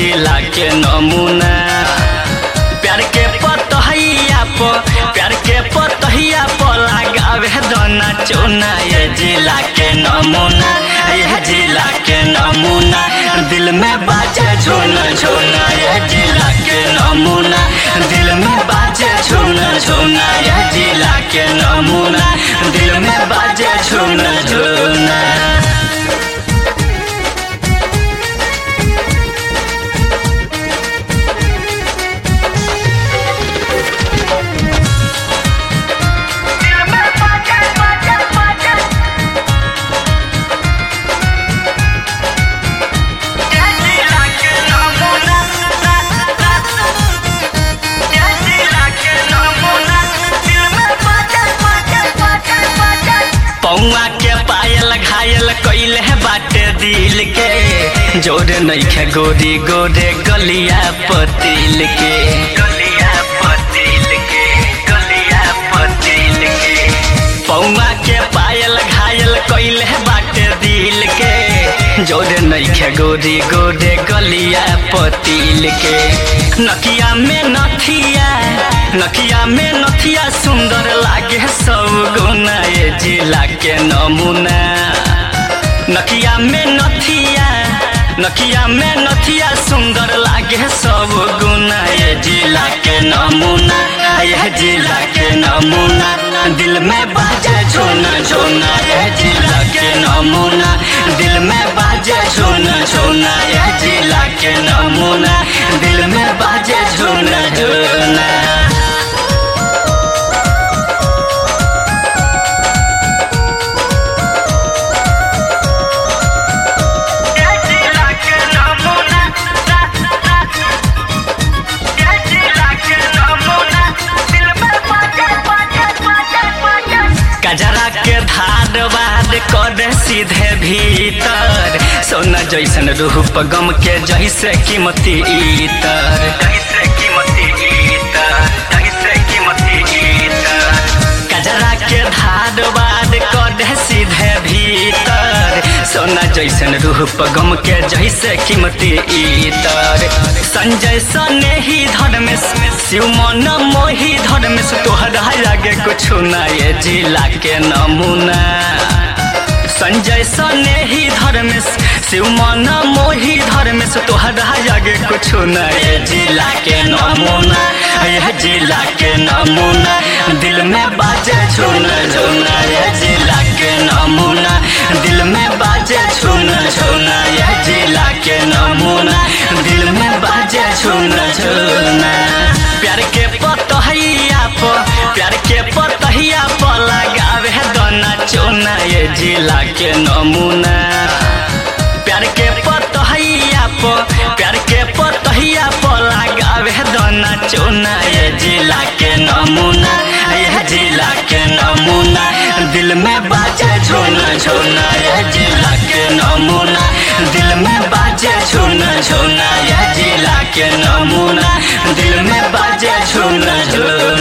जिला के नमूना। प्यार के पतहिया पर लगावे दोना चोना ये जिला के नमूना, ये जिला के नमूना। दिल में बाजे झूना झूना ये जिला के नमूना, दिल में बाजे झूना झूना ये जिला के नमूना, दिल में बाजे झूना झूना। पौआ के पायल घायल कइले बाटे दिल के, जोरे नइखे गोरी गोरे गलिया पतिल के, गलिया पतिल के, गलिया पतिल के। पौआ के पायल घायल कइले बाटे दिल के, जोरे नइखे गोरी गोरे गलिया पतिल के। नकिया में नथिया सुंदर लागे सब गुना ये जिला के नमूना। नकिया में नथिया सुंदर लागे सब गुना ये जिला के नमूना, ये जिला के नमूना। दिल में बाजे झूना झूना ये जिला के नमूना, दिल में बाजे झूना झूना ये जिला के नमूना, दिल में बाजे झूना झूना। कजरा के धार वाद कर सीधे भीतर, सोना जैसन रूप गम के जैसे कीमती इतर, जैसे कीमती इतर, जैसे कीमती इतर। कजरा के धार वाद कर सीधे भीतर, सोना जैसन रूप गम के जैसे कीमती इतर। संजय सने ही धर्मेश शिव मन मोही धर्मेश, तोहरा आगे कुछ ना ये जिला के नमूना। संजय सने ही धर्मेश शिव मन मोही धर्मेश, तोहरा आगे कुछ ना ये जिला के नमूना, ये जिला के नमूना। दिल में बाजे झूना झूना ये जिला के नमूना, दिल में बाजे झूना झूना ये जिला के नमूना, दिल में बाजे झूना झूना। प्यार के पतहिया पर लगावे दोना चोना ये जिला के नमूना। प्यार के पतहिया पर लगावे दोना चोना ये जिला के नमूना, ये जिला के नमूना। दिल में बाजे झूना झूना ये जिला के नमूना, दिल में बाजे झूना झूना ये जिला के नमूना, दिल में बाजे झूना झूना।